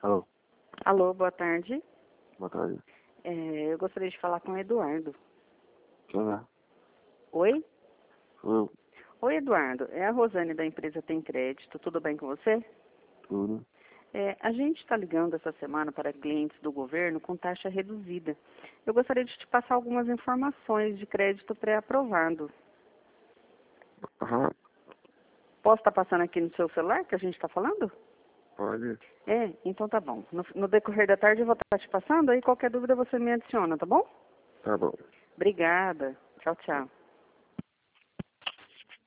Alô, Alô, boa tarde. boa tarde. Eu gostaria de falar com o Eduardo. Quem é? Oi? Eu, Oi, Eduardo. É a Rosane da empresa Tem Crédito. Tudo bem com você? tudo. A gente está ligando essa semana para clientes do governo com taxa reduzida. Eu gostaria de te passar algumas informações de crédito pré-aprovado. Aham, Posso estar passando aqui no seu celular que a gente está falando? pode. Então tá bom. No decorrer da tarde eu vou estar te passando, aí qualquer dúvida você me adiciona, tá bom? Tá bom. Obrigada. Tchau, tchau.